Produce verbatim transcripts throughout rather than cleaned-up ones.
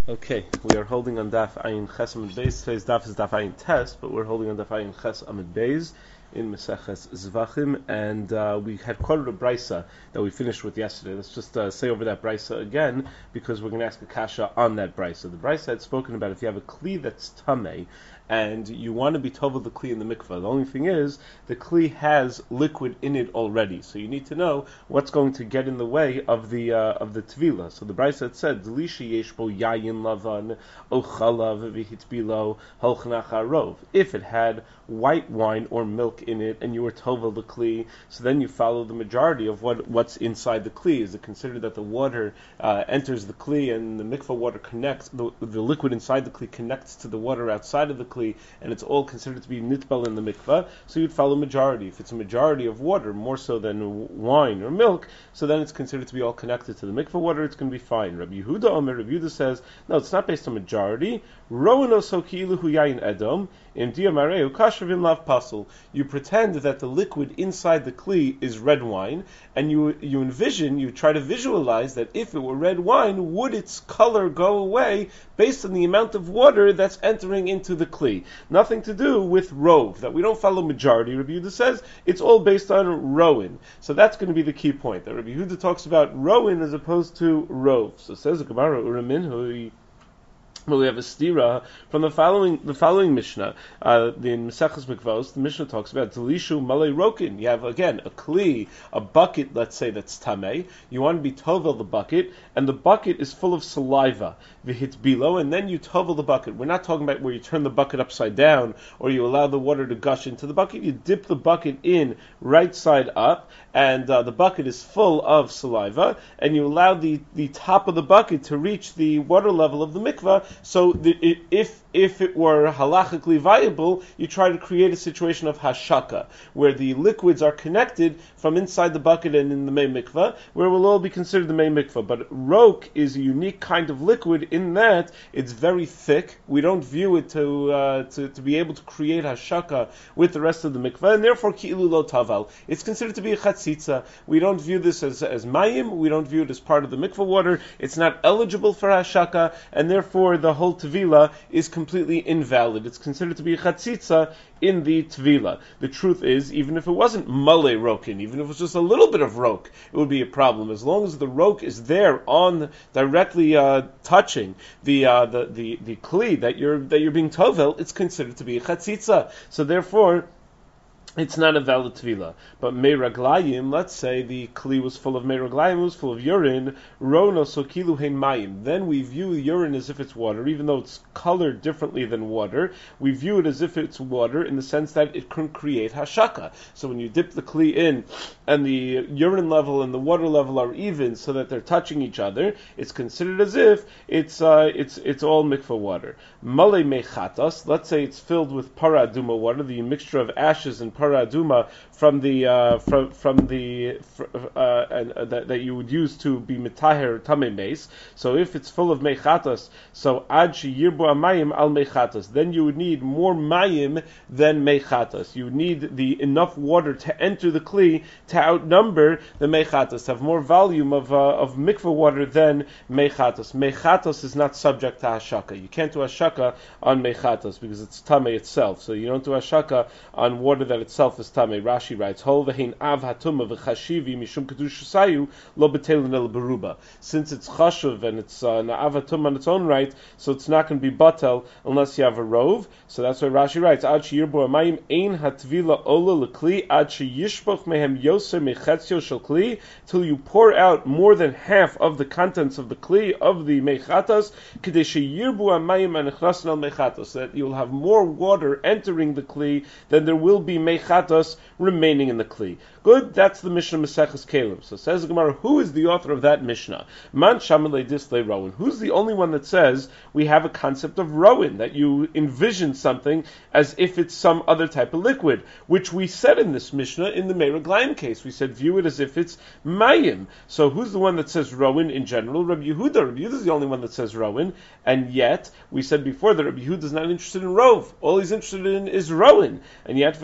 Okay, we are holding on Daf Ayin Ches Amid Beis. Today's Daf is Daf Ayin Tes, but we're holding on Daf Ayin Ches Amid Beis in Meseches Zvachim, and uh, we had quoted a brisa that we finished with yesterday. Let's just uh, say over that brisa again, because we're going to ask a kasha on that brisa. The brisa had spoken about if you have a kli that's tamei, and you want to be tovel the kli in the mikvah. The only thing is, the kli has liquid in it already, so you need to know what's going to get in the way of the uh, of the tvila. So the brisa had said, "Delishi yeshbo yayin lavan ochalav v'hitbilo holchnach harov." If it had white wine or milk in it, and you were tovel the kli, so then you follow the majority of what what's inside the kli. Is it considered that the water uh, enters the kli, and the mikvah water connects, the, the liquid inside the kli connects to the water outside of the kli, and it's all considered to be nitbal in the mikvah, so you'd follow majority. If it's a majority of water, more so than wine or milk, so then it's considered to be all connected to the mikvah water, it's going to be fine. Rabbi Yehuda Omer, Rabbi Yehuda says, no, it's not based on majority. Ro'ano so ki'ilu hu yayin edom, im diamareu kashavim lav pasul. You pretend that the liquid inside the kli is red wine, and you you envision, you try to visualize that if it were red wine, would its color go away based on the amount of water that's entering into the kli? Nothing to do with rove, that we don't follow majority. Rabbi Yehuda says it's all based on rowan. So that's going to be the key point, that Rabbi Yehuda talks about rowan as opposed to rove. So says the Gemara, Uramin hu. Well, we have a stira from the following the following Mishnah. Uh, the Meseches Mikvos, the Mishnah talks about Delishu Malay Rokin. You have again a kli, a bucket, let's say that's tamei. You want to be tovel the bucket, and the bucket is full of saliva, v'hit bilo, and then you tovel the bucket. We're not talking about where you turn the bucket upside down or you allow the water to gush into the bucket. You dip the bucket in right side up, and uh, the bucket is full of saliva, and you allow the, the top of the bucket to reach the water level of the mikvah. So the, if if it were halachically viable, you try to create a situation of hashaka, where the liquids are connected from inside the bucket and in the mei mikvah, where it will all be considered the mei mikvah. But rok is a unique kind of liquid in that it's very thick. We don't view it to uh, to, to be able to create hashaka with the rest of the mikvah, and therefore ki'ilu lo taval. It's considered to be a chatzitza. We don't view this as as mayim. We don't view it as part of the mikvah water. It's not eligible for hashaka, and therefore the whole tvila is completely invalid. It's considered to be a chatzitza in the tvila. The truth is, even if it wasn't malay rokin, even if it was just a little bit of rok, it would be a problem. As long as the rok is there on directly uh, touching the, uh, the the the kli that you're that you're being tovel, it's considered to be a chatzitza. So therefore, it's not a valid tvila. But meiraglayim, let's say the kli was full of meiraglayim, it was full of urine, rono sokilu hein mayim. Then we view urine as if it's water, even though it's colored differently than water. We view it as if it's water in the sense that it can create hashaka. So when you dip the kli in, and the urine level and the water level are even, so that they're touching each other, it's considered as if it's uh, it's it's all mikvah water. Male mechatas, let's say it's filled with paraduma water, the mixture of ashes and paraduma from the uh, from from the uh, and, uh, that, that you would use to be mitaher tamei meis. So if it's full of mechatas, so ad sheyirbu amayim al mechatas, then you would need more mayim than mechatas. You would need the enough water to enter the kli to outnumber the mechatas, to have more volume of uh, of mikvah water than mechatas. Mechatas is not subject to hashaka. You can't do hashaka on mechatas because it's tamei itself. So you don't do hashaka on water that itself is tamei. Rashi writes, "Hol v'hein av hatuma v'chashivi mishum kedushasayu lo betelin el beruba." Since it's chashuv and it's uh, na'av hatuma on its own right, so it's not going to be batel unless you have a rove. So that's why Rashi writes, "Ad sheyirbu amayim ein hatvila ola lekli ad sheyishpoch mehem yoser mechetzio shel kli," till you pour out more than half of the contents of the kli of the mechatas, kedei sheyirbu amayim anechnasin al mechatas, so that you'll have more water entering the kli than there will be mechatas remaining in the kli. Good, that's the Mishnah Meseches Kelim. So says the Gemara, who is the author of that Mishnah? Man shamalei dislei rowan. Who's the only one that says we have a concept of rowan, that you envision something as if it's some other type of liquid, which we said in this Mishnah in the Meiraglayim case. We said view it as if it's mayim. So who's the one that says rowan in general? Rabbi Yehuda. Rabbi Yehuda is the only one that says rowan, and yet we said before that Rabbi Yehuda is not interested in rove. All he's interested in is rowan. And yet v'katani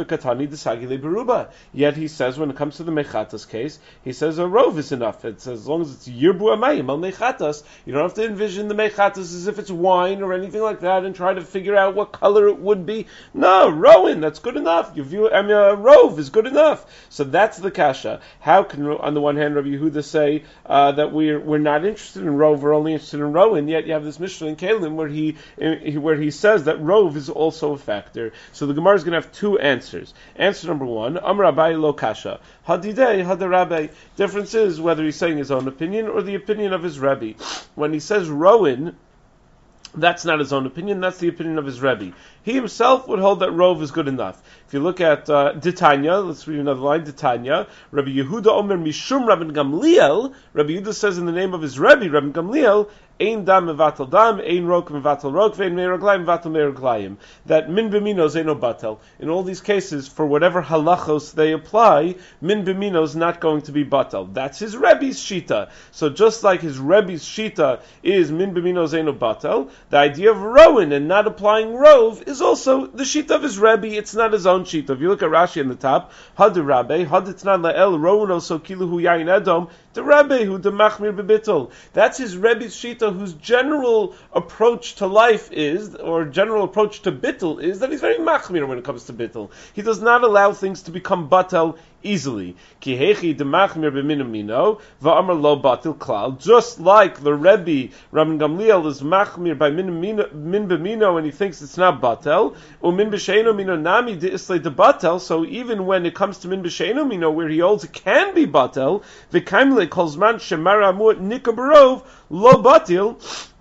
desagile beruba. Yet he says when it comes to the mechatas case, he says a rov is enough. It's as long as it's yirbu amayim al mechatas. You don't have to envision the mechatas as if it's wine or anything like that and try to figure out what color it would be. No, rowan, that's good enough. You view I mean, a rov is good enough. So that's the kasha. How can, on the one hand, Rabbi Yehuda say uh, that we're we're not interested in rov, we're only interested in rowan? Yet you have this Mishnah in Kalim where he where he says that rov is also a factor. So the Gemara is going to have two answers. Answer number one, Amar Abaye lo kasha, hadidei hadarabe. Difference is whether he's saying his own opinion or the opinion of his Rebbe. When he says rowan, that's not his own opinion, that's the opinion of his Rebbe. He himself would hold that rov is good enough. If you look at uh, Ditanya, let's read another line, Ditanya, Rabbi Yehuda Omer Mishum Rabbi Gamliel, Rabbi Yehuda says in the name of his Rebbe, Rabbi Gamliel, Ein dam mevatel dam, ein rok mevatel rok, vein meiraglayim mevatel meiraglayim. That min b'mino zeno batel. In all these cases, for whatever halachos they apply, min b'mino is not going to be batel. That's his Rebbe's shita. So just like his Rebbe's shita is min b'mino zeno batel, the idea of rowan and not applying rov is also the shita of his Rebbe. It's not his own shita. If you look at Rashi in the top, hadu rabbe, haditnan la'el rowan oso kiluhu yain edom, the Rebbe who the machmir bebitol. That's his Rebbe's shita, whose general approach to life is, or general approach to bittul is, that he's very machmir when it comes to bittul. He does not allow things to become batel easily. Ki hechi de machmir b'minamino va'amar lo batil klal. Just like the Rebbe Rabbi Gamliel is machmir by min b'mino and he thinks it's not batel, or min b'sheino mino nami de islay de batel. So even when it comes to min b'sheino mino, where he holds it can be batel, v'kaimle kol zman shemara amut nikabarov lo batil.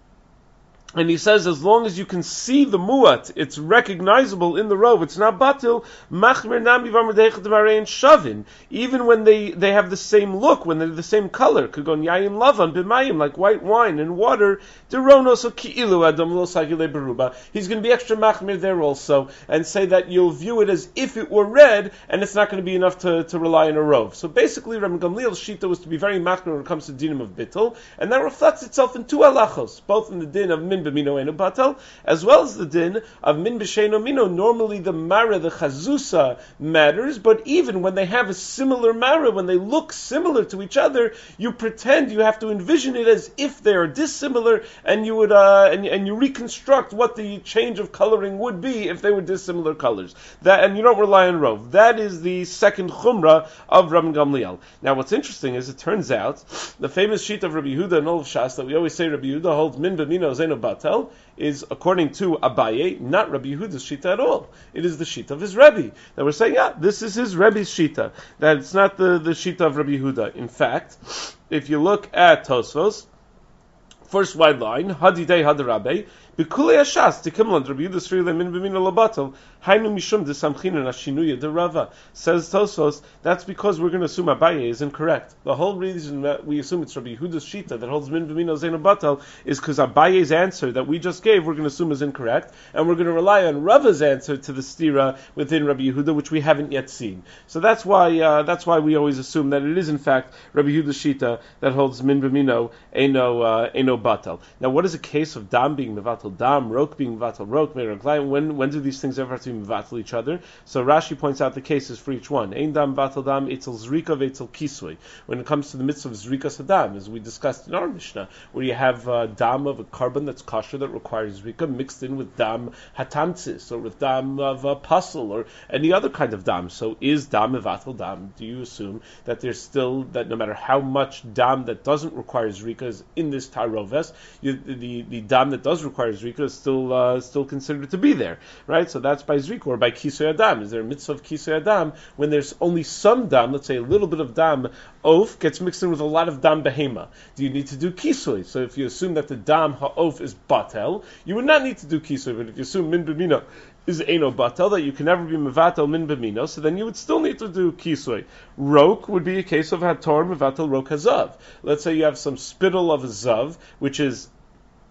And he says, as long as you can see the muat, it's recognizable in the rov, it's not batil, machmir nami v'amardechet v'arein shavin. Even when they, they have the same look, when they're the same color, could go yayin lavan b'mayim, like white wine and water, derono so ki'ilu adam lo sagile beruba. He's going to be extra machmir there also, and say that you'll view it as if it were red, and it's not going to be enough to, to rely on a rov. So basically, Rabbi Gamliel's shita was to be very machmir when it comes to dinim of bittul, and that reflects itself in two halachos, both in the din of min b'mino eno batel, as well as the din of min b'sheino mino. Normally the mara, the chazusa, matters, but even when they have a similar mara, when they look similar to each other, you pretend, you have to envision it as if they are dissimilar, and you would uh, and, and you reconstruct what the change of coloring would be if they were dissimilar colors. That, and you don't rely on rov. That is the second chumrah of Rabbi Gamliel. Now what's interesting is, it turns out, the famous sheet of Rabbi Yehuda and all of Shas, that we always say Rabbi Yehuda holds min b'mino zeno batel, is, according to Abaye, not Rabbi Yehuda's shita at all. It is the shita of his Rebbe. That we're saying, yeah, this is his Rebbe's shita. That it's not the, the shita of Rabbi Yehuda. In fact, if you look at Tosfos, first wide line, Hadidei Hadarabe, B'kulei Hashas, Tikimland, Rabbi Yehuda Sri Lemin B'mino Labatel, Hainu Mishum de Samchina Nashinuya de Rava. Says Tosfos, that's because we're going to assume Abaye is incorrect. The whole reason that we assume it's Rabbi Yehuda's shita that holds Min B'mino Zeno Batel is because Abaye's answer that we just gave, we're going to assume is incorrect, and we're going to rely on Rava's answer to the stira within Rabbi Yehuda, which we haven't yet seen. So that's why uh, that's why we always assume that it is in fact Rabbi Yehuda's shita that holds Min B'mino Eno uh, Eno Batel. Now, what is a case of Dam being Mevatel Dam, Rok being Mevatel Rok, Meiraglayim? When when do these things ever have to be Mevatel each other? So Rashi points out the cases for each one. Ein Dam Mevatel Dam, Eitzel Zrika, Eitzel Kisui. When it comes to the mitzvah of Zrika Sadam, as we discussed in our Mishnah, where you have uh, Dam of a carbon that's kosher that requires Zrika mixed in with Dam Hatamtzis, or with Dam of a puzzle, or any other kind of Dam. So is Dam Mevatel Dam? Do you assume that there's still, that no matter how much Dam that doesn't require Zrika is in this Taroves, you, the, the Dam that does require Zrika is still uh, still considered to be there, right? So that's by Zrika, or by Kisoy Adam. Is there a mitzvah of Kisoy Adam when there's only some Dam, let's say a little bit of Dam Oaf gets mixed in with a lot of Dam Behema? Do you need to do Kisoy? So if you assume that the Dam Ha'of is Batel, you would not need to do Kisoy, but if you assume Min B'mino is Eino Batel, that you can never be Mevatel Min B'mino, so then you would still need to do Kisoy. Rok would be a case of Hator Mevatel Rok Hazav. Let's say you have some spittle of a Zav, which is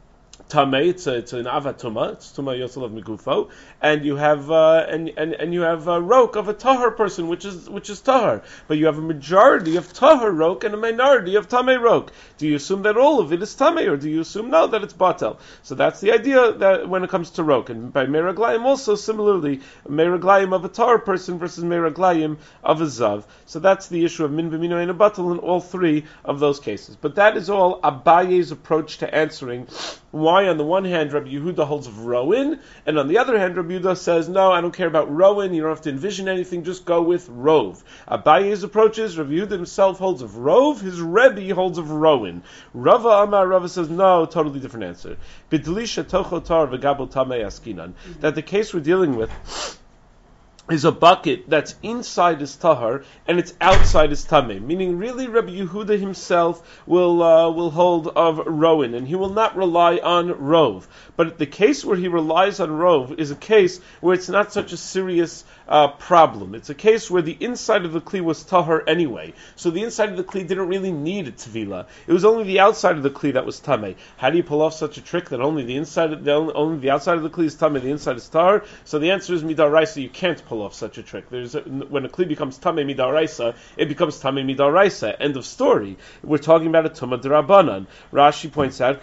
tamei. It's a, it's an avatuma. It's tuma yosel of migufo, and you have uh, and and and you have a rok of a tahar person, which is which is tahar. But you have a majority of tahar rok and a minority of tamei rok. Do you assume that all of it is tamei, or do you assume no that it's batel? So that's the idea that when it comes to rok, and by meraglayim also similarly meraglayim of a tahar person versus meraglayim of a zav. So that's the issue of min b'mino and a batel in all three of those cases. But that is all Abaye's approach to answering why on the one hand Rabbi Yehuda holds of Rowan, and on the other hand Rabbi Yehuda says, no, I don't care about Rowan, you don't have to envision anything, just go with Rov. Abaye's approach is Rabbi Yehuda himself holds of Rov, his Rebbe holds of Rowan. Rava Amar, Rava says, no, totally different answer. B'delisha tochotar v'gabel tamei askinan. That the case we're dealing with is a bucket that's inside his tahar and it's outside his tameh. Meaning, really, Rabbi Yehuda himself will uh, will hold of Rowan, and he will not rely on Rov. But the case where he relies on Rov is a case where it's not such a serious uh, problem. It's a case where the inside of the kli was tahar anyway, so the inside of the kli didn't really need a tevila. It was only the outside of the kli that was tameh. How do you pull off such a trick that only the inside, of the, only the outside of the kli is tameh, the inside is tahar? So the answer is midaraisa. You can't pull off such a trick. There's a, when a kli becomes tamei midaraisa, it becomes tamei midaraisa. End of story. We're talking about a tumah derabanan. Rashi points out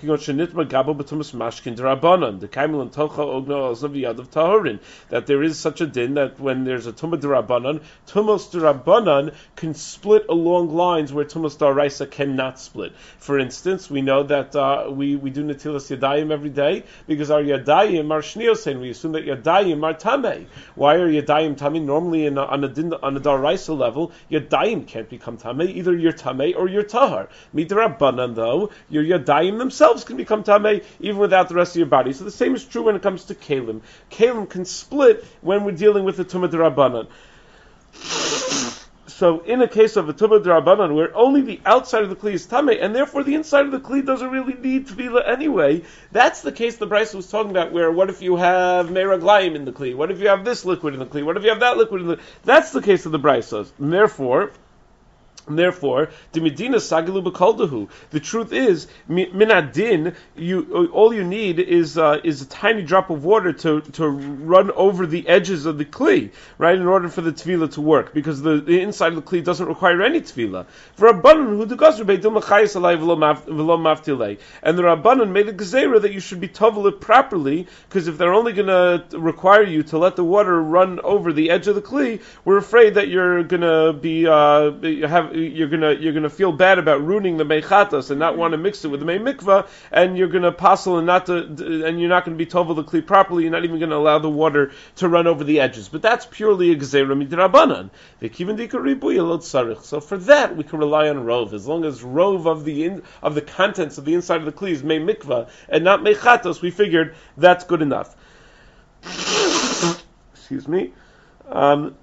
that there is such a din that when there's a tumah derabanan, tumos derabanan can split along lines where tumos daraisa cannot split. For instance, we know that uh, we we do netilas yadayim every day because our yadayim are shniosein. We assume that yadayim are tamei. Why are yadayim tamei? Normally, in a, on a din, on a daraisa level, yadayim can't become tamei. Either you're tamei or you're tahar. Midrabanan, though, your yadayim themselves can become tamei even without the rest of your body. So the same is true when it comes to kalim. Kalim can split when we're dealing with the tumah derabanan. So in a case of a tumah derabanan, where only the outside of the kli is tamei, and therefore the inside of the kli doesn't really need tefillah anyway, that's the case the Brisa was talking about, where what if you have meraglayim in the kli? What if you have this liquid in the kli? What if you have that liquid in the... That's the case of the Brisa. And therefore... And therefore, the medina sagilu b'koldahu. The truth is, minadin, you all you need is uh, is a tiny drop of water to, to run over the edges of the kli, right? In order for the tefillah to work, because the, the inside of the kli doesn't require any tefillah. For Rabbanan who degasru beidum l'chayis alay v'lo maftilei, and the Rabbanan made a gezerah that you should be tovel it properly, because if they're only going to require you to let the water run over the edge of the kli, we're afraid that you're going to be uh, have you're gonna you're gonna feel bad about ruining the meichatas and not want to mix it with the mei mikvah, and you're gonna passel and not to, and you're not gonna be tovel the kli properly. You're not even gonna allow the water to run over the edges. But that's purely a gzeira midrabanan. So for that we can rely on rov, as long as rov of the in, of the contents of the inside of the kli is mei mikvah and not meichatas. We figured that's good enough. Excuse me. Um,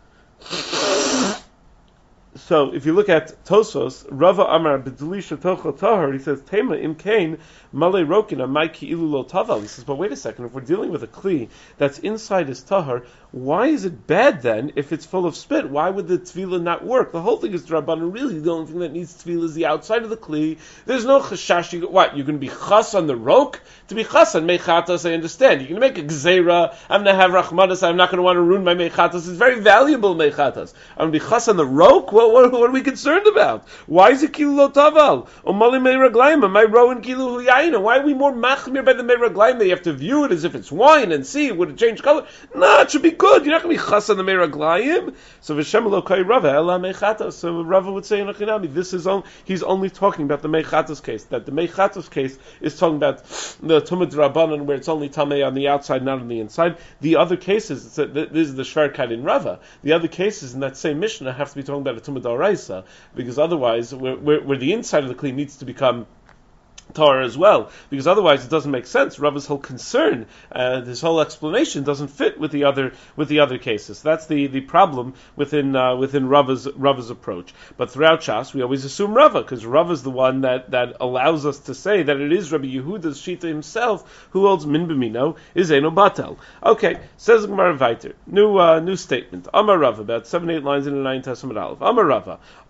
So if you look at Tosos, Rava Amar b'delisha tochel tahar, he says Tema im kain malei rokina maiki ilu lo taval. He says, but wait a second, if we're dealing with a kli that's inside his tahar, why is it bad then if it's full of spit? Why would the tefillah not work? The whole thing is Rabbanan. Really, the only thing that needs tefillah is the outside of the kli. There's no chashash. You, what, you're going to be chas on the rok? To be chas on mechatas, I understand. You're going to make a gzeira. I'm going to have rachmanas. I'm not going to want to ruin my mechatas. It's very valuable mechatas. I'm going to be chas on the rok? What, what, what are we concerned about? Why is it kilu lo taval? Umali mei raglaim. Am I rowing kilu huyayina? Why are we more machmir by the mei raglaim that you have to view it as if it's wine and see, would it change color? No, it should be good. You're not going to be chas on the meraglayim. So v'shem elokai Rava ela mechatas. So Rava would say in Achinami, this is only, he's only talking about the mechatas case. That the mechatas case is talking about the tumah drabanan, where it's only tamei on the outside, not on the inside. The other cases, it's a, this is the shverkat in Rava. The other cases in that same Mishnah have to be talking about a tumah daraisa, because otherwise, where, where, where the inside of the kli needs to become Torah as well, because otherwise it doesn't make sense. Rava's whole concern, uh, his whole explanation doesn't fit with the other with the other cases. That's the, the problem within uh, within Rava's Rava's approach. But throughout Shas, we always assume Rava, because Rava's the one that, that allows us to say that it is Rabbi Yehuda's Shita himself who holds min b'mino is eno batel. Okay, says Gemara Vayter, new uh, new statement. Amar Rava, about seven eight lines in the nine Testament Aleph. Amar Rava,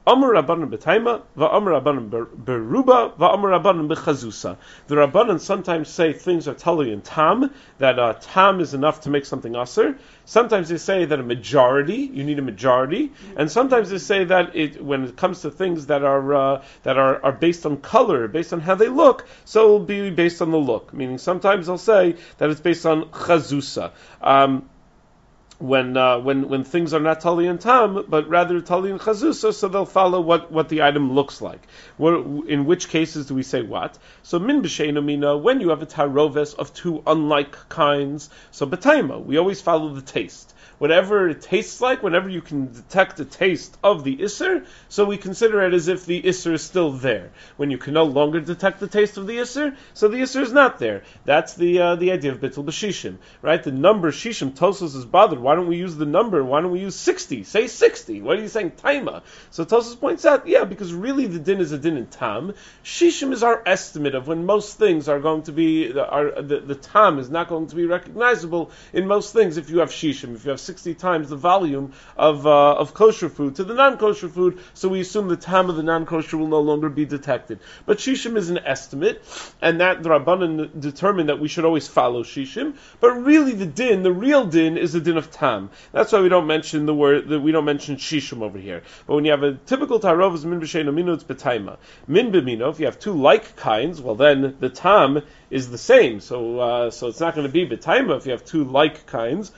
Amar Rabbanan b'taima, va'amar Rabbanan beruba, va'amar Rabbanan b'chazusa. The Rabbanan sometimes say things are tali and tam, that uh, tam is enough to make something aser. Sometimes they say that a majority, you need a majority, and sometimes they say that it, when it comes to things that are uh, that are, are based on color, based on how they look, so it will be based on the look. Meaning sometimes they'll say that it's based on chazusa. Um, When uh, when when things are not tali and tam, but rather tali and chazusa, so they'll follow what, what the item looks like. Where, in which cases do we say what? So min b'sheinu mina, when you have a taroves of two unlike kinds, so b'taima, we always follow the taste. Whatever it tastes like, whenever you can detect the taste of the isser, so we consider it as if the isser is still there. When you can no longer detect the taste of the isser, so the isser is not there. That's the uh, the idea of bittul b'shishim, right? The number shishim, Tosfos is bothered. Why don't we use the number? Why don't we use sixty? Say sixty. Why are you saying taima? So Tosfos points out, yeah, because really the din is a din in tam. Shishim is our estimate of when most things are going to be, are, the, the tam is not going to be recognizable in most things if you have shishim, if you have sixty times the volume of uh, of kosher food to the non-kosher food, so we assume the tam of the non-kosher will no longer be detected. But shishim is an estimate, and that the Rabbanan determined that we should always follow shishim. But really, the din, the real din, is the din of tam. That's why we don't mention the word, that we don't mention shishim over here. But when you have a typical tarovas min b'sheinu mino, it's b'taima. Min b'mino, if you have two like kinds, well then the tam is the same. So uh, so it's not going to be b'taima if you have two like kinds.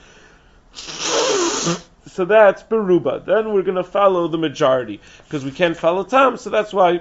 So that's beruba. Then we're going to follow the majority because we can't follow tam. So that's why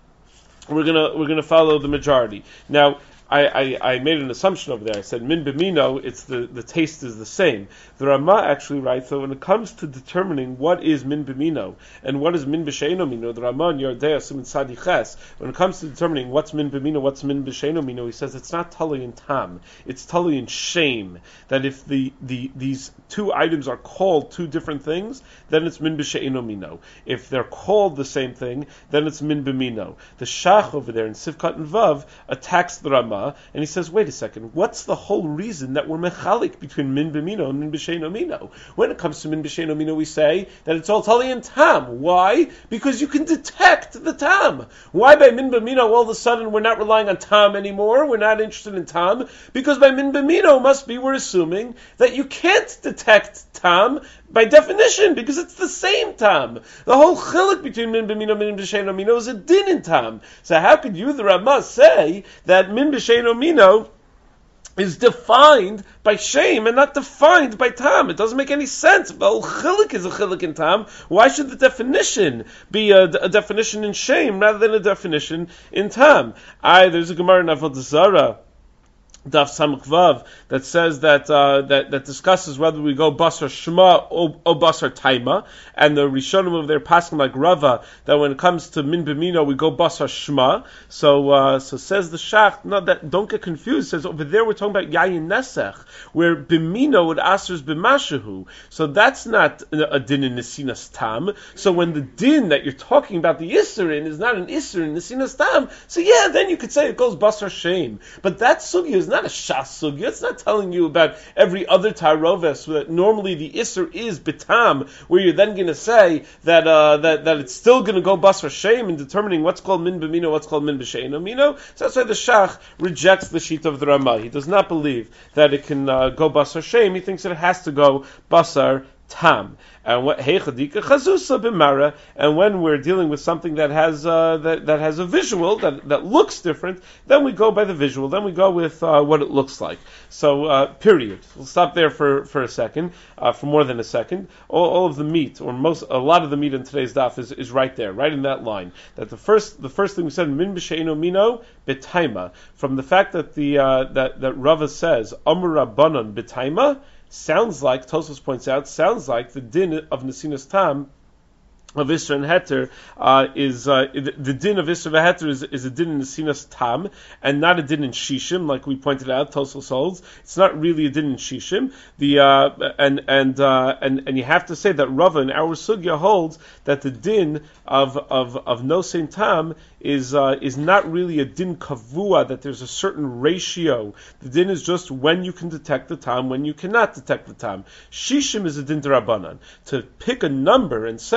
we're gonna we're gonna follow the majority. Now, I, I, I made an assumption over there. I said min b'mino, it's the, the taste is the same. The Rama actually writes that when it comes to determining what is min b'mino and what is min b'sheino mino, the Rama in Yordei Siman Sadiches, when it comes to determining what's min b'mino, what's min b'sheino mino, he says it's not tali and tam, it's tali and shame. That if the, the these two items are called two different things, then it's min b'sheino mino. If they're called the same thing, then it's min b'mino. The Shach over there in Sivkat and Vav attacks the Rama, and he says, wait a second, what's the whole reason that we're mechalik between min b'mino and min b'sheino mino? When it comes to min b'sheino mino, we say that it's all tali and tam. Why? Because you can detect the tam. Why by min b'mino all of a sudden we're not relying on tam anymore? We're not interested in tam? Because by min b'mino must be, we're assuming that you can't detect tam by definition, because it's the same tam. The whole chiluk between min b'mino and min b'sheino mino is a din in tam. So how could you, the Rama, say that min b'sheino mino is defined by shame and not defined by tam? It doesn't make any sense. If the whole chiluk is a chiluk in tam, why should the definition be a, a definition in shame rather than a definition in tam? I, there's a Gemara in Avodah Zarah, Daf Samach Vav, that says that uh, that that discusses whether we go basar shema or, or basar taima, and the Rishonim of their passing like Rava that when it comes to min b'mino we go basar shema. So uh, so says the Shach. No, that don't get confused. It says over there we're talking about yayin nesech, where b'mino it asers b'mashahu. So that's not a din in nesinas tam. So when the din that you're talking about the isser in is not an isser in nesinas tam, so yeah, then you could say it goes basar shame. But that sugya is not a shas sugya. It's not telling you about every other taroves that normally the isser is betam, where you're then going to say that uh, that that it's still going to go basar shame in determining what's called min b'mino, what's called min b'sheino mino. So that's why the Shach rejects the sheet of the Rama. He does not believe that it can uh, go basar shame. He thinks that it has to go basar tam. And what heichadika chazusa b'mara, and when we're dealing with something that has uh, that that has a visual that that looks different, then we go by the visual. Then we go with uh, what it looks like. So uh, period. We'll stop there for, for a second, uh, for more than a second. All, all of the meat, or most, a lot of the meat in today's daf is, is right there, right in that line. That the first the first thing we said, min b'sheino mino b'taima, from the fact that the uh, that that Rava says amar rabbanan b'taima, sounds like, Tosfos points out, sounds like the din of nesinas tam of Isra and Heter uh, is uh, the, the din of Isra and Heter is, is a din in nesinas tam and not a din in shishim, like we pointed out. Tosfos holds it's not really a din in shishim. The uh, and and uh, and and you have to say that Rava in our sugya holds that the din of of of nosein tam is uh, is not really a din kavua, that there's a certain ratio. The din is just when you can detect the tam, when you cannot detect the tam. Shishim is a din d'Rabbanan. To pick a number and say, oh,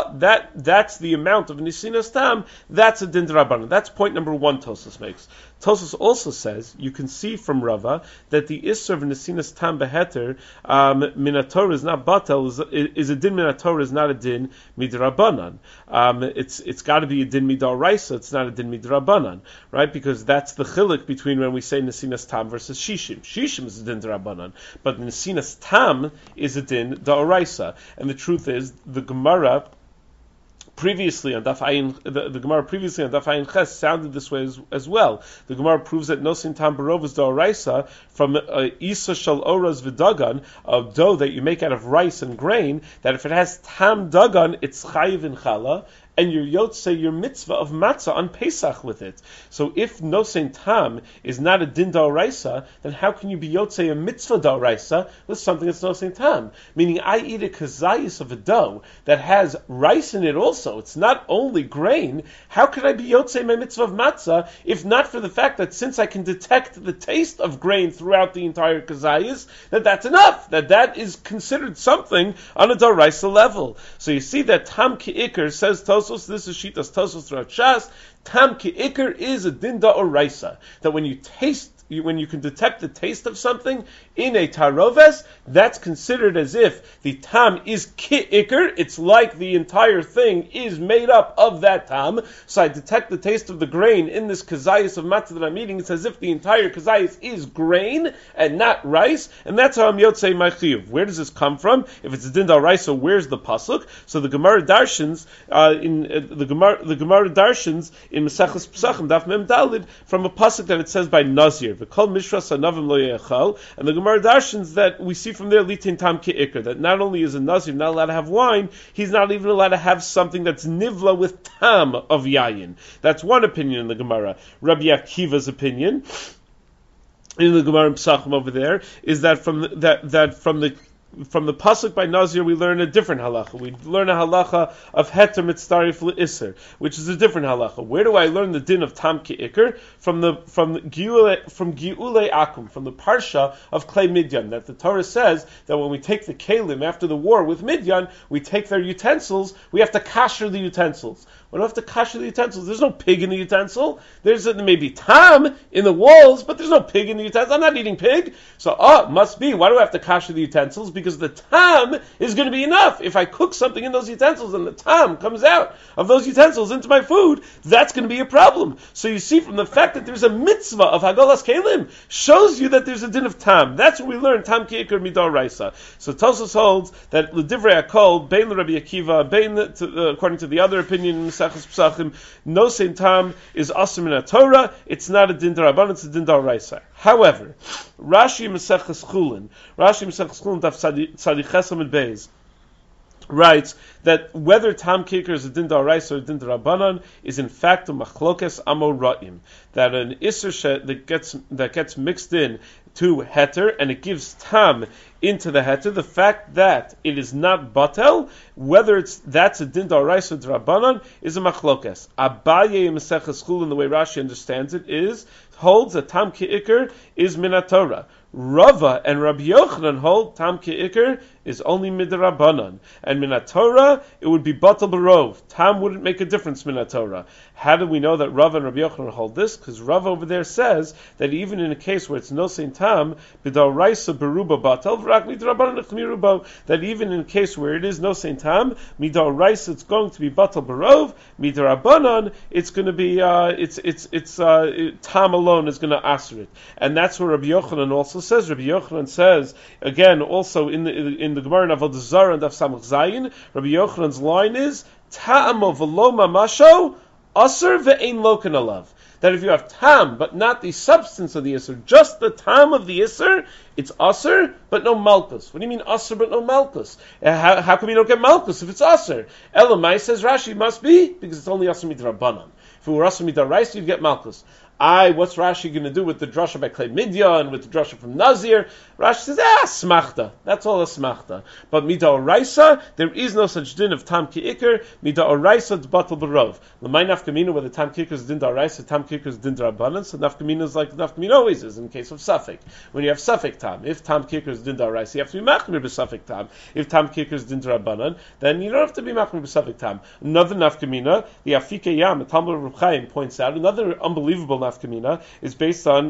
Chala, that that's the amount of Nesinas Tam, that's a Din D'Rabbanan. That's point number one Tosfos makes. Tosfos also says, you can see from Rava, that the Isser of Nesinas Tam Beheter, um, Minatorah is not Batel, is, is a Din Minatorah, is not a Din Midrabanan. Um, it's it's got to be a Din Midoraisa, it's not a Din Midrabanan, right? Because that's the chiluk between when we say Nesinas Tam versus Shishim. Shishim is a Din D'Rabbanan, but Nesinas Tam is a Din D'Oraisa. And the truth is, the Gemara previously on Daf Ayin, the, the Gemara previously on Daf Ayin Ches sounded this way as, as well. The Gemara proves that Nosin Tam Barov is D'Oraisa from uh, Isa Shal Oraz V'Dagan, a dough that you make out of rice and grain, that if it has Tam Dagan, it's Chayiv in Chala, and your Yotze, your mitzvah of matzah on Pesach with it. So if Nosein Tam is not a Din D'Oraisa, then how can you be Yotze a mitzvah D'Oraisa with something that's Nosein Tam? Meaning I eat a kazayis of a dough that has rice in it also. It's not only grain. How can I be Yotze my mitzvah of matzah if not for the fact that since I can detect the taste of grain throughout the entire kazayis, that that's enough, that that is considered something on a D'Oraisa level. So you see that Tam Ki'ikr says Tos. This is Shitas Tosfos throughout Shas. Tam Ki'ikr is a Din D'Oraisa, that when you taste, you, when you can detect the taste of something in a taroves, that's considered as if the tam is Ki'ikr. It's like the entire thing is made up of that tam. So I detect the taste of the grain in this kazayis of matzah that I'm eating. It's as if the entire kazayis is grain and not rice, and that's how I'm yotzei my chiyuv. Where does this come from? If it's a Din D'Oraisa, where's the pasuk? So the Gemara Darshans uh, in uh, the Gemara the Gemara Darshans in Maseches Pesachim Daf Mem Dalid from a pasuk that it says by Nazir, v'kol mishras hanavim lo yechal, and the Gemara Darshans that we see from there litin tam ki'ikr, that not only is a Nazir not allowed to have wine, he's not even allowed to have something that's nivla with tam of yayin. That's one opinion in the Gemara. Rabbi Akiva's opinion in the Gemara Pesachim over there is that from the, that that from the From the pasuk by Nazir, we learn a different halacha. We learn a halacha of heter mitzarif le'isser, which is a different halacha. Where do I learn the din of tam ki'ikr? From the from the giule from giule akum, from the parsha of Klei Midyan, that the Torah says that when we take the kalim after the war with Midyan, we take their utensils. We have to kasher the utensils. We don't have to kasher the utensils. There's no pig in the utensil. There's a, maybe tam in the walls, but there's no pig in the utensil. I'm not eating pig, so oh, must be. Why do I have to kasher the utensils? Because the tam is going to be enough. If I cook something in those utensils and the tam comes out of those utensils into my food, that's going to be a problem. So you see, from the fact that there's a mitzvah of Hagalas Kelim, shows you that there's a din of tam. That's what we learn, tam ki'ikr midor raisa. So Tosfos holds that l'divrei hakol, bein l'Rabbi Akiva, bein, to, uh, according to the other opinion in Maseches Pesachim, no sein tam is asur min Torah. It's not a din d'Rabbanan, it's a din d'Oraisa. However, Rashi Maseches Chulin, Rashi Maseches Chulin daf Tzadi Ches Amud Beis, writes that whether tam ki'ikr is a din d'Oraisa or a din d'Rabbanan is in fact a machlokes amoraim, that an isser that gets that gets mixed in to heter and it gives tam into the heter, the fact that it is not batel, whether it's that's a din d'Oraisa or d'Rabbanan, is a machlokes. Abaye Maseches Chulin, the way Rashi understands it, is holds that tam ki'ikr is min haTorah. Rava and Rabbi Yochanan hold tam ki'ikr is only midrabanan, and min haTorah it would be batal barov. Tam wouldn't make a difference min haTorah. How do we know that Rava and Rabbi Yochanan hold this? Because Rava over there says that even in a case where it's no sein tam, b'daraisa beruba batal v'rak midrabanan chmirubo, that even in a case where it is no sein tam, midaraisa it's going to be batal barov, midrabanan it's going to be uh, it's it's it's uh, it, tam alone is going to answer it, and that's where Rabbi Yochanan also says. Rabbi Yochanan says again also in the in the Gemara in Avodah Zarah and Daf Samach Zayin, Rabbi Yochanan's line is ta'amo v'lo mamasho aser ve'ein loken alav. That if you have tam but not the substance of the iser, just the tam of the iser, it's aser but no malchus. What do you mean aser but no malchus? How, how come you don't get malchus if it's aser? Elamai says Rashi must be because it's only aser midrabanan. If it were aser midaraisa, you'd get malchus. I, what's Rashi going to do with the drasha by Klei Midya and with the drasha from Nazir? Rashi says, ah, smachta. That's all a smachta. But mida oraisa, there is no such din of tam ki ikr. Mida oraisa d'batal barov. L'may nafkamina, where the tam ki ikr is din d'oraisa, tam ki ikr is din d'rabbanan. So nafkamina is like nafkamina always is in case of suffix. When you have suffix tam, if tam ki ikr is din d'oraisa, you have to be machmir b'suffix tam. If tam ki ikr is din d'rabbanan, then you don't have to be machmir b'suffix tam. Another nafkamina, the Afike Yam, the Talmud Reb Chaim points out, another unbelievable nafkamina is based on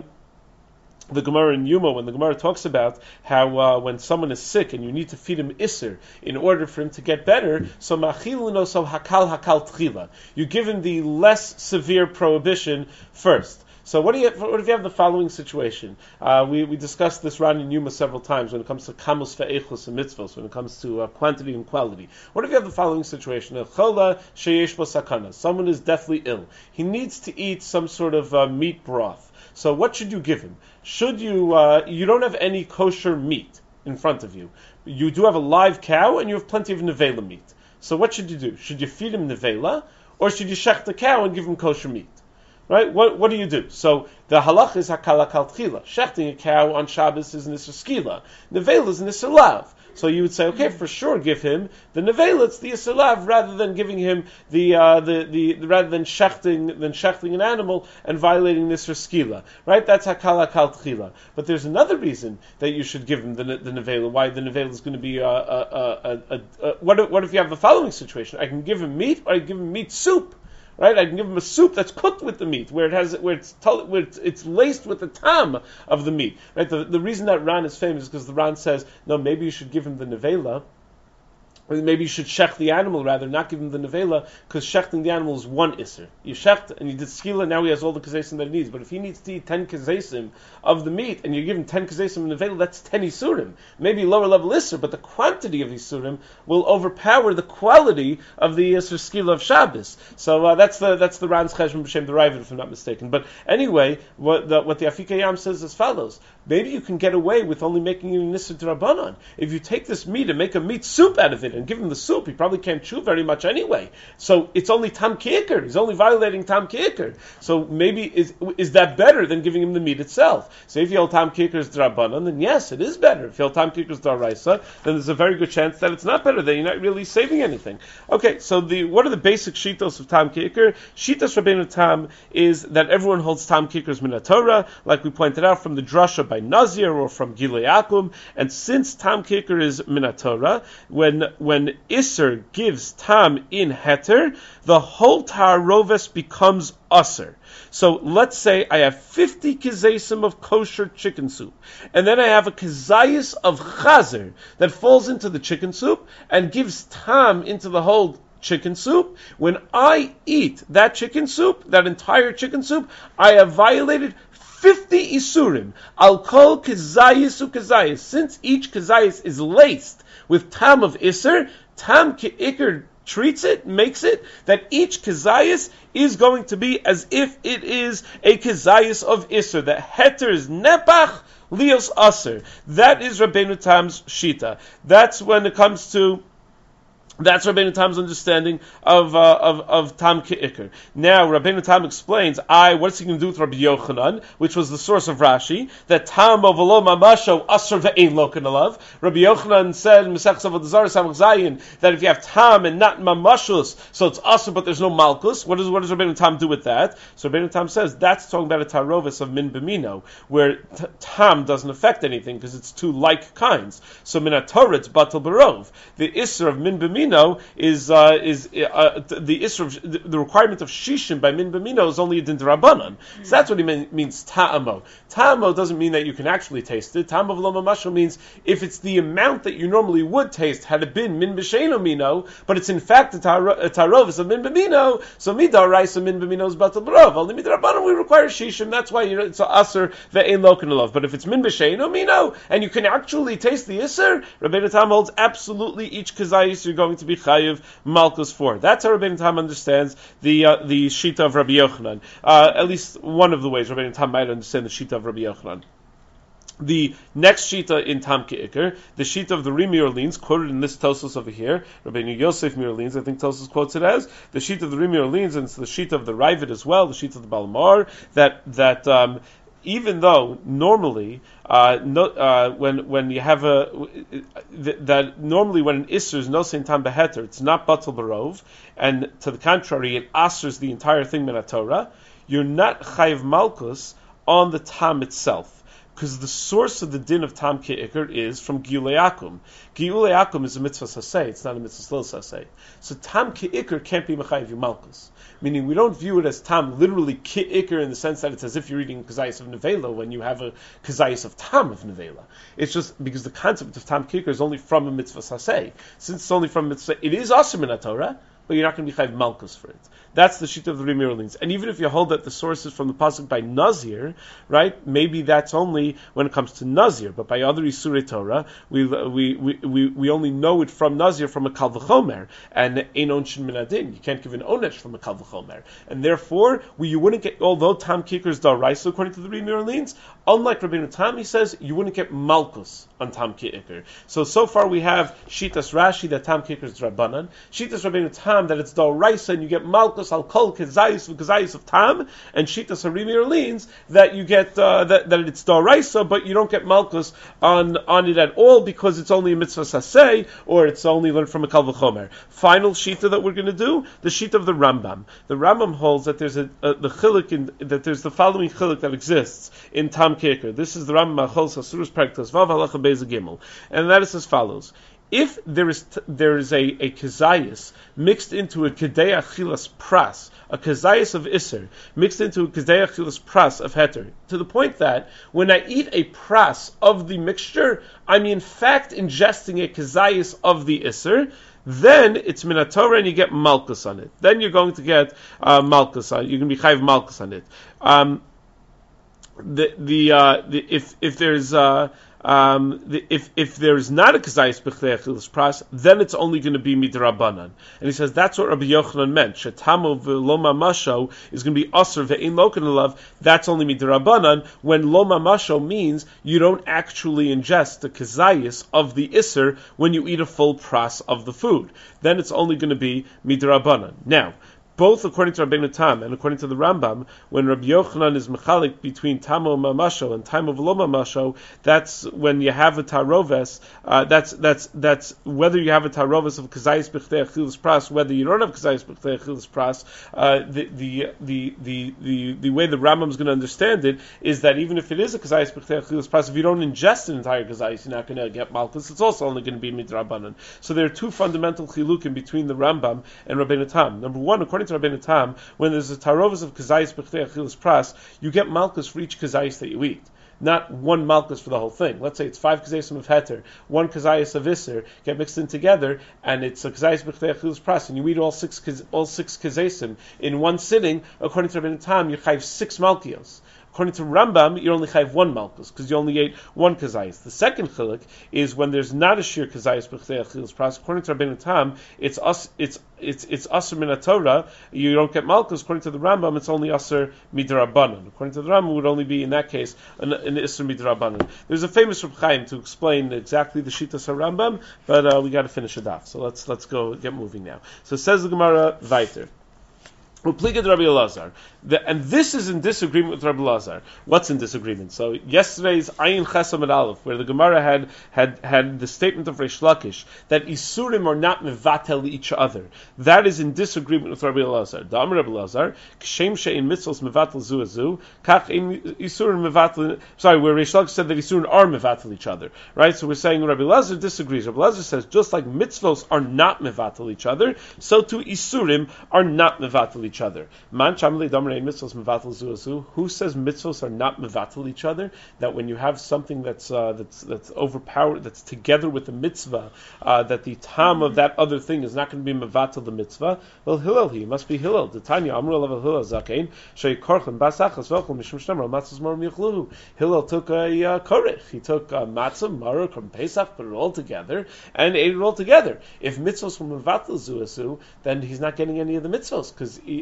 the Gemara in Yuma, when the Gemara talks about how uh, when someone is sick and you need to feed him iser in order for him to get better, so machilino so hakal hakal tchila. You give him the less severe prohibition first. So what do you? What if you have the following situation? Uh, we we discussed this Ran in Yuma several times when it comes to kamus ve'echus and mitzvos, when it comes to uh, quantity and quality. What if you have the following situation? Chola sheyesh bo sakana. Someone is deathly ill. He needs to eat some sort of uh, meat broth. So what should you give him? Should you? Uh, you don't have any kosher meat in front of you. You do have a live cow and you have plenty of nevela meat. So what should you do? Should you feed him nevela, or should you shech the cow and give him kosher meat? Right? What what do you do? So the halach is hakala kal tchila. Shechting a cow on Shabbos is nisr skila. Nevela is nisr lav. So you would say, okay, for sure, give him the nevela, it's the yisur lav, rather than giving him the uh, the, the the rather than shechting than shechting an animal and violating nisr skila. Right? That's hakala kal tchila. But there's another reason that you should give him the the nevela. Why the nevela is going to be a, a, a, a, a what if, what if you have the following situation? I can give him meat, or I can give him meat soup. Right, I can give him a soup that's cooked with the meat, where it has, where it's, where it's, it's laced with the tam of the meat. Right, the, the reason that Ran is famous is because the Ran says, no, maybe you should give him the nevela, or maybe you should shech the animal rather, not give him the nevela, because shechting the animal is one isser. You shecht and you did skila, now he has all the kazesim that he needs. But if he needs to eat ten kazesim of the meat, and you give him ten kazesim of nevela, that's ten isurim. Maybe lower level isser, but the quantity of isurim will overpower the quality of the isser skila of Shabbos. So uh, that's the that's the Ran's cheshbon b'shem the Ravid, if I'm not mistaken. But anyway, what the, what the Afike Yam says is as follows: maybe you can get away with only making it an isser d'Rabbanan. If you take this meat and make a meat soup out of it, and give him the soup, he probably can't chew very much anyway. So it's only tam ki'ikr. He's only violating tam ki'ikr. So maybe is is that better than giving him the meat itself? So if you hold tam ki'ikr is d'Rabbanan, then yes, it is better. If you hold tam ki'ikr is d'Oraisa, then there's a very good chance that it's not better. That you're not really saving anything. Okay, so the what are the basic shitos of tam ki'ikr? Shitas Rabbeinu Tam is that everyone holds tam ki'ikr as min Torah, like we pointed out from the drasha by Nazir or from Gilui Akum. And since tam ki'ikr is min Torah, when when Isser gives tam in heter, the whole ta'aroves becomes usser. So let's say I have fifty kizesim of kosher chicken soup, and then I have a kizayis of chazer that falls into the chicken soup and gives tam into the whole chicken soup. When I eat that chicken soup, that entire chicken soup, I have violated fifty isurim. I'll call kizayis u kizayis. Since each kizayis is laced with tam of Isser, tam ki'ikr treats it, makes it, that each kizayis is going to be as if it is a kizayis of Isser. The heter is nepach lios aser. That is Rabbeinu Tam's shita. That's when it comes to That's Rabbeinu Tam's understanding of uh, of of tam ki'ikr. Now Rabbeinu Tam explains, I what's he going to do with Rabbi Yochanan, which was the source of Rashi, that tam of v'lo mamasho asr ve'ein lo kanalav. Rabbi Yochanan said in Masechus Avodah Zarah Samach Zayin that if you have tam and not mamashus, so it's asr but there's no malchus. What does what does Rabbeinu Tam do with that? So Rabbeinu Tam says that's talking about a tarovis of min b'mino, where t- tam doesn't affect anything because it's two like kinds. So min Torah it's batal barov. The isser of min b'mino is uh, is uh, the isra of, the requirement of shishim by min b'mino is only a din d'Rabbanan. Mm-hmm. So that's what he mean, means ta'amo. Ta'amo doesn't mean that you can actually taste it. Ta'amo v'lo mamasho means if it's the amount that you normally would taste had it been min b'sheino mino, but it's in fact a tarovis of min b'mino, so midaraisa min b'mino is batal b'rov. Only midrabbanan we require shishim. That's why you know, it's a aser ve'ein lo kanalav. But if it's min b'sheino mino and you can actually taste the iser, Rabbeinu Tam holds absolutely each kazayis you're going to be chayiv malchus for. That's how Rabbeinu Tam understands the uh, the shita of Rabbi Yochanan. Uh, at least one of the ways Rabbeinu Tam might understand the shita of Rabbi Yochanan. The next shita in Tam Ke'ikr, the shita of the Rimi Orleans, quoted in this Tosos over here, Rabbeinu Yosef Mirleans, I think Tosos quotes it as, the shita of the Rimi Orleans, and it's the shita of the Ravid as well, the shita of the Balmar, that, that, um, even though normally, uh, no, uh, when when you have a that normally when an isser is no sein tam beheter, it's not batal barov, and to the contrary, it asers the entire thing min Torah. You're not chayiv malkus on the tam itself, because the source of the din of tam ke'ikr is from Giyulei Akum. Giyulei Akum is a mitzvah saseh; it's not a mitzvah slil saseh. So tam ke'ikr can't be mechayiv malkus. Meaning we don't view it as tam, literally ki'ikr, in the sense that it's as if you're eating kazayis of nevela when you have a kazayis of tam of nevela. It's just because the concept of tam ki'ikr is only from a mitzvah saseh. Since it's only from a mitzvah, it is aser min Torah, but you're not going to be chayv malkus for it. That's the shita of the Rimi Orleans. And even if you hold that the source is from the pasuk by Nazir, right? Maybe that's only when it comes to Nazir, but by other Isurei Torah, we we, we we we only know it from Nazir from a Kal V'chomer, and ein onshin min adin. You can't give an onesh from a Kal V'chomer, and therefore we, you wouldn't get. Although Tam Kikr is daraisa according to the Rimi Orleans, unlike Rabbeinu Tam, he says you wouldn't get malkus on Tam Kikr. So so far we have Shitas Rashi that Tam Kikr is Rabbanan, Shitas Rabbeinu Tam that it's daraisa and you get malkus al kol kezayis v'kezayis of tam, and shitas harimi Orleans that you get uh, that that it's daraisa, but you don't get malkus on on it at all because it's only a mitzvah saseh or it's only learned from a kal v'chomer. Final shita that we're going to do, the shita of the Rambam. The Rambam holds that there's a, a the chiluk in that there's the following chiluk that exists in Tam Ke'ikr. This is the Rambam Achol Sasurus Praktas Vav Halacha Beis Gimel, and that is as follows. If there is t- there is a, a kezayis mixed into a kedei achilas pras, a kezayis of iser mixed into a kedei achilas pras of heter, to the point that when I eat a pras of the mixture, I'm in fact ingesting a kezayis of the iser, then it's min Torah and you get malkus on it. Then you're going to get uh, malkus on it. You're going to be chayiv malkus on it. Um, the the, uh, the if if there's uh, Um, the, if if there is not a kazayis b'chdei achilas pras, then it's only going to be midrabanan. And he says that's what Rabbi Yochanan meant. Shetamo v'lo mamasho is going to be aser ve'ein loken alav. That's only midrabanan. When lo mamasho means you don't actually ingest the kazayis of the iser when you eat a full pras of the food. Then it's only going to be midrabanan. Now, both according to Rabbeinu Tam and according to the Rambam, when Rabbi Yochanan is mechalik between tamo mamasho and tamo v'lo mamasho, that's when you have a taroves. Uh, that's that's that's whether you have a taroves of kazayis b'chdei achilas pras, whether you don't have kazayis b'chdei achilas pras. Uh, the, the the the the the way the Rambam is going to understand it is that even if it is a kazayis b'chdei achilas pras, if you don't ingest an entire kazayis, you're not going to get malchus. It's also only going to be midrabanan. So there are two fundamental chilukim between the Rambam and Rabbeinu Tam. Number one, according to Rabbeinu Tam, when there's a tarovas of kazayis b'chdei achilas pras, you get malchus for each kazayis that you eat. Not one malchus for the whole thing. Let's say it's five kazayisim of heter, one kazayis of iser get mixed in together, and it's a kazayis b'chdei achilas pras, and you eat all six all six kazayisim in one sitting. According to Rabbeinu Tam, you have six malchios. According to Rambam, you only have one malchus because you only ate one kazayis. The second chiluk is when there's not a shir kazayis b'chdei achilas pras. According to Rabbeinu Tam, it's us, it's it's it's aser min Torah. You don't get malchus. According to the Rambam, it's only aser midrabanan. According to the Rambam, it would only be in that case an, an aser midrabanan. There's a famous Reb Chaim to explain exactly the shitas of Rambam, but uh, we got to finish it off. So let's let's go get moving now. So says the Gemara weiter. Upliga Rabbi Elazar, and this is in disagreement with Rabbi Elazar. What's in disagreement? So yesterday's Ayin Chesam and Aleph, where the Gemara had had had the statement of Reish Lakish that Isurim are not mevatel each other. That is in disagreement with Rabbi Elazar. The Amar Rabbi Elazar, Kshem she'in mitzvos mevatel zu azu, kach in Isurim mevatel. Sorry, where Reish Lakish said that Isurim are mevatel each other. Right? So we're saying Rabbi Elazar disagrees. Rabbi Elazar says just like mitzvos are not mevatel each other, so too Isurim are not mevatel each other. Man chamli damrei mitzvos mevatel zu azu. Who says mitzvos are not mevatel each other? That when you have something that's uh, that's that's overpowered, that's together with the mitzvah, uh, that the tam of that other thing is not going to be mevatel the mitzvah. Well, Hillel, he must be Hillel. The Tanya Amru Alav Hillel Zakein Shei Korchem Basachas Velchol Mishum Shnemar Matzos Mar Michluhu. Hillel took a uh, korech. He took uh, matzah maror from Pesach, put it all together, and ate it all together. If mitzvos were mevatel zu azu, then he's not getting any of the mitzvos because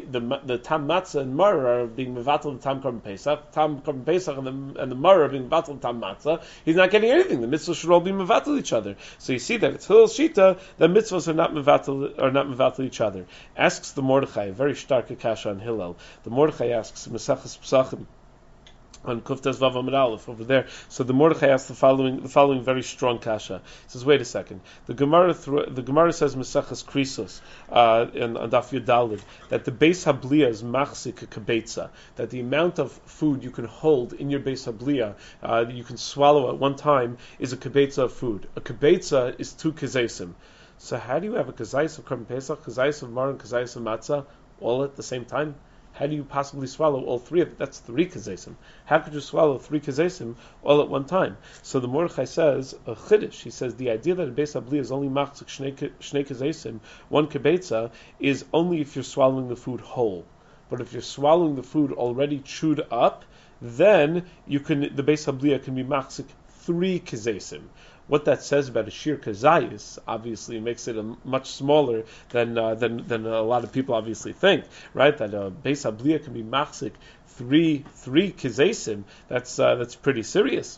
the the tam matzah and maror are being mevatel the tam korban pesach, tam korban pesach and the and the maror are being mevatel tam matzah. He's not getting anything. The mitzvahs should all be mevatel each other. So you see that it's Hillel shita that mitzvahs are not mevatel are not mevatel each other. Asks the Mordechai, a very stark kasha on Hillel. The Mordechai asks Mesachas Pesachim on Kuftas Vav Amud Aleph over there. So the Mordechai asks the following, the following very strong kasha. He says, "Wait a second. The Gemara, the Gemara says Mesachas Krisos uh, in on Daf Yudalid that the Beis Habliya is machzik a kibetza, that the amount of food you can hold in your Beis Habliya, uh, you can swallow at one time, is a kibetza of food. A kibetza is two kezesim. So how do you have a kazais of Korban Pesach, kazais of Mar, and kazais of Matzah all at the same time? How do you possibly swallow all three of it? That's three kazesim. How could you swallow three kazesim all at one time? So the Mordechai says, a chiddush, he says, the idea that a Beis Habliya is only machzik shnei kazesim, one kibetza, is only if you're swallowing the food whole. But if you're swallowing the food already chewed up, then you can the Beis Habliya can be machzik three kazesim. What that says about a shir kazayis obviously makes it a much smaller than uh, than than a lot of people obviously think, right? That a Beis Habliya can be machzik three three kazesim. That's uh, that's pretty serious.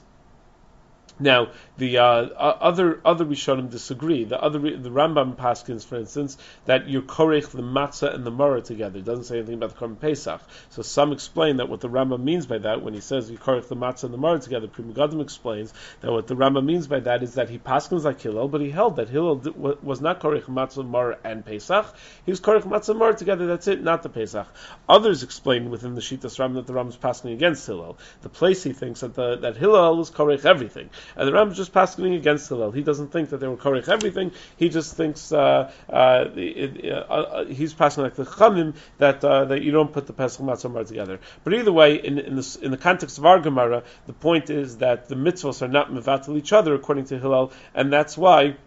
Now, the uh, other other Rishonim disagree. The other the Rambam paskins, for instance, that you korech the matzah and the maror together. It doesn't say anything about the Korban Pesach. So some explain that what the Rambam means by that, when he says you korech the matzah and the maror together, Pri Megadim explains that what the Rambam means by that is that he paskins like Hillel, but he held that Hillel was not korech matzah, maror, and Pesach. He was korech matzah and maror together. That's it, not the Pesach. Others explain within the Shitas Rambam that the Rambam is pasking against Hillel. The place he thinks that the, that Hillel was korech everything. And the Rambam is just passing against Hillel. He doesn't think that they were korech everything. He just thinks uh, uh, it, uh, uh, he's passing like the Chamim that uh, that you don't put the Pesach Matzah Mar together. But either way, in in, this, in the context of our Gemara, the point is that the mitzvahs are not mevatel each other according to Hillel, and that's why.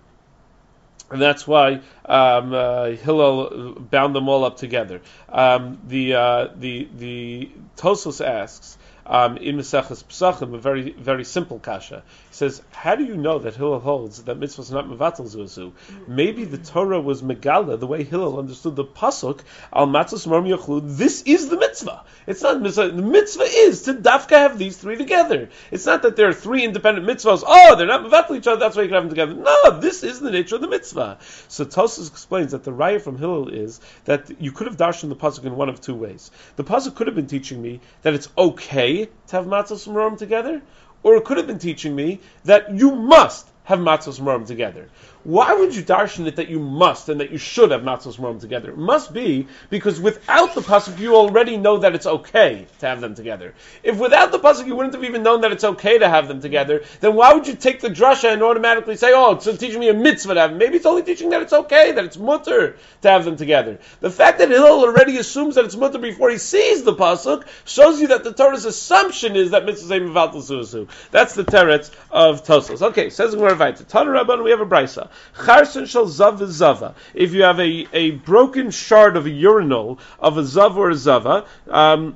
And that's why um, uh, Hillel bound them all up together. Um, the uh, the the Tosfos asks. Um, in Mesachas Pesachim, a very, very simple kasha. He says, how do you know that Hillel holds that mitzvah is not mevatel zuzu? Maybe the Torah was megala, the way Hillel understood the pasuk, al matzos marm yachlu, this is the mitzvah. It's not mitzvah, the mitzvah is to dafka have these three together. It's not that there are three independent mitzvahs, oh, they're not mevatel each other, that's why you can have them together. No, this is the nature of the mitzvah. So Tosfos explains that the raya from Hillel is that you could have darshan the pasuk in one of two ways. The pasuk could have been teaching me that it's okay to have matzos and marom together, or it could have been teaching me that you must have matzos and marom together. Why would you darshan it that you must and that you should have matzos and marom together? It must be because without the pasuk you already know that it's okay to have them together. If without the pasuk you wouldn't have even known that it's okay to have them together, then why would you take the drasha and automatically say, oh, it's teaching me a mitzvah to have them? Maybe it's only teaching that it's okay, that it's mutter to have them together. The fact that Hillel already assumes that it's mutter before he sees the pasuk shows you that the Torah's assumption is that mitzvah is mevatel zuzu. That's the teretz of Tosfos. Okay, says Gemara Vayta. Tana Rabban, we have a brisa. Charson shel zav zava. If you have a, a broken shard of a urinal of a zav or a zava, um,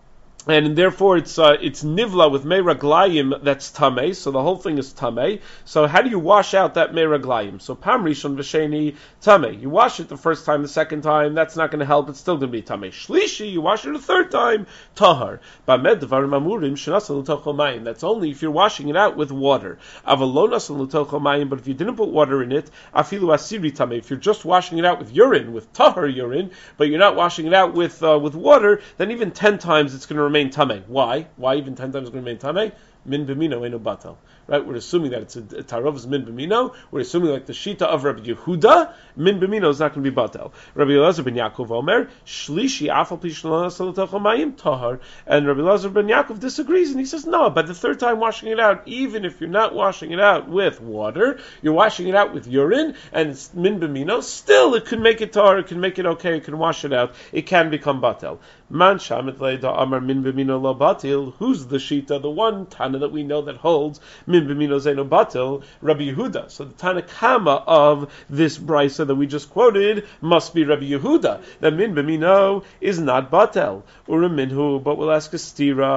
and therefore it's uh, it's nivla with mei raglayim, that's tamei, so the whole thing is tamei. So how do you wash out that mei raglayim? So pam rishon v'sheni tamei. You wash it the first time, the second time, that's not going to help, it's still going to be tamei. Shlishi, you wash it the third time, tahar. Bamed dvarim amurim shenasal l'tochel mayim. That's only if you're washing it out with water. Avalonasal l'tochel mayim, but if you didn't put water in it, afilu asiri tamei. If you're just washing it out with urine, with tahar urine, but you're not washing it out with uh, with water, then even ten times it's going to remain tamei. Why? Why even ten times it's going to remain tamei? Min b'mino eno batal. Right? We're assuming that it's a, a tarov's min b'mino. We're assuming like the shita of Rabbi Yehuda, min b'mino is not going to be batal. Rabbi Elazar ben Yaakov Omer, shlishi afal pi shlana salatocha mayim tahar. And Rabbi Elazar ben Yaakov disagrees and he says, no, by the third time washing it out, even if you're not washing it out with water, you're washing it out with urine, and it's min b'mino, still it can make it tahar, it can make it okay, it can wash it out, it can become batal. Man shamet leida amar min b'mino lo batil. Who's the shita? The one Tana that we know that holds min b'mino zeno batil, Rabbi Yehuda. So the Tana Kama of this brisa that we just quoted must be Rabbi Yehuda. That min b'mino is not batel or a minhu, but we'll ask a stira.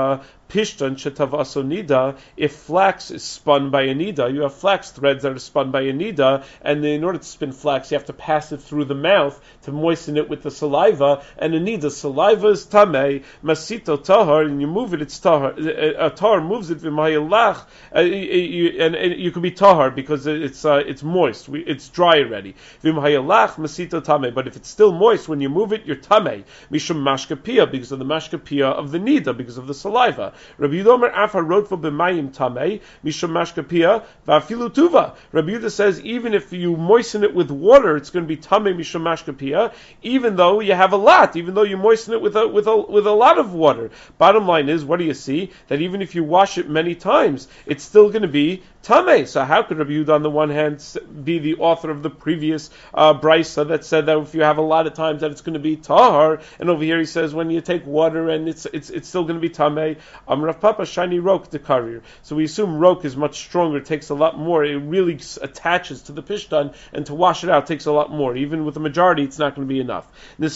Pishtan shetavaso nida, if flax is spun by a nida, you have flax threads that are spun by a nida, and in order to spin flax, you have to pass it through the mouth to moisten it with the saliva, and a nida, saliva is tamei, masito tahar, and you move it, it's tahar. A tahar moves it, v'mayilach, and, and you can be tahar because it's uh, it's moist, it's dry already. V'mayilach, masito tamei, but if it's still moist, when you move it, you're tamei. Mishum mashkapia, because of the mashkapia of the nida, because of the saliva. Rabbi Yehuda Afa wrote for b'mayim tamei mishum mashkapia va'afilu tuva. Rabbi Yehuda says even if you moisten it with water, it's going to be tamei mishum mashkapia, even though you have a lot, even though you moisten it with a with a with a lot of water. Bottom line is, what do you see? That even if you wash it many times, it's still going to be tamei. So how could Rabbi Yehuda on the one hand be the author of the previous uh, brisa that said that if you have a lot of times that it's going to be tahar, and over here he says when you take water and it's it's it's still going to be tamei. Um, Rav Papa shiny rok the karir. So we assume rok is much stronger, it takes a lot more. It really attaches to the pishtan, and to wash it out takes a lot more. Even with the majority, it's not going to be enough. So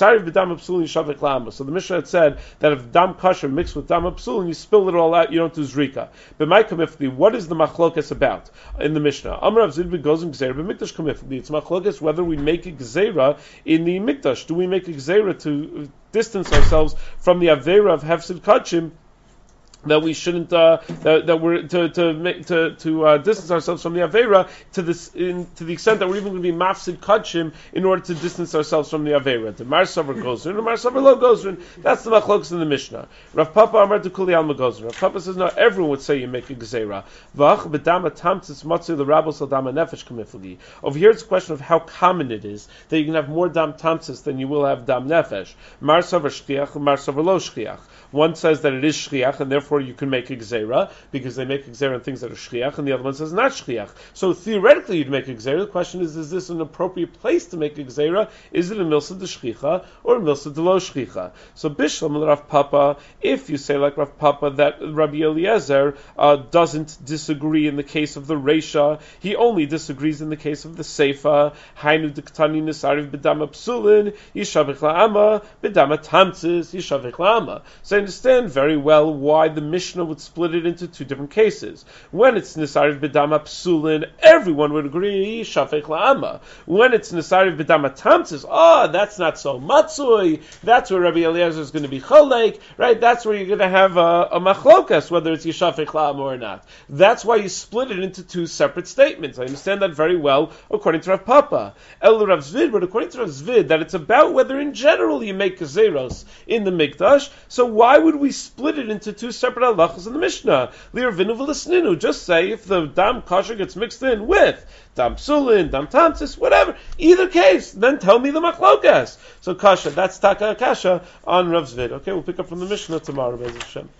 the Mishnah had said that if dam kasher mixed with dam apsul and you spill it all out, you don't do zrika. But my kamifli, what is the machlokas about in the Mishnah? Amar Rav Zid goes in gzeira, but mikdash kamifli. It's machlokas whether we make a gzeira in the mikdash. Do we make a gzeira to distance ourselves from the avera of hefsid kachim? That we shouldn't, uh, that, that we're to to make, to to uh, distance ourselves from the avera to this in, to the extent that we're even going to be mafsid kachim in order to distance ourselves from the avera. The mar savar gozrin, the mar savar lo gozrin. That's the machlokas in the Mishnah. Rav Papa amar to kuli alma gozrin. Rav Papa says no, everyone would say you make a gzeira. Vach b'dama tamtzis matzu the rabos dama nefesh kamifli. Over here it's a question of how common it is that you can have more dam tamtzis than you will have dam nefesh. Mar savar shchiach, mar savar lo shchiach. One says that it is shchiach, and therefore you can make a gzeira, because they make a gzeira on things that are shchiach, and the other one says not shchiach. So theoretically you'd make a gzeira. The question is, is this an appropriate place to make a gzeira? Is it a milsa de shchicha, or a milsa de lo shchicha? So bishlam Rav Papa, if you say like Rav Papa that Rabbi Eliezer uh, doesn't disagree in the case of the reisha, he only disagrees in the case of the seifa, hainu diktani nisariv b'dama psulin, yishavich la'ama, b'dama tamtzis, yishavich la'ama. So I understand very well why the Mishnah would split it into two different cases. When it's Nisariv B'dama Psulin, everyone would agree, Shafech La'ama. When it's Nisariv B'dama Tamtzis, oh, that's not so matzui, that's where Rabbi Eliezer is going to be cholek, right? That's where you're going to have a, a machlokas, whether it's Yishafech La'ama or not. That's why you split it into two separate statements. I understand that very well, according to Rav Papa. El Rav Zvid, but according to Rav Zvid, that it's about whether in general you make gezeros in the Mikdash, so why Why would we split it into two separate halachas in the Mishnah? Lir vinu v'lisninu. Just say if the dam kasher gets mixed in with dam psulin, dam tamtzis, whatever. Either case, then tell me the machlokas. So kasha, that's taka kasha on Rav Zvid. Okay, we'll pick up from the Mishnah tomorrow, Be'ez Hashem.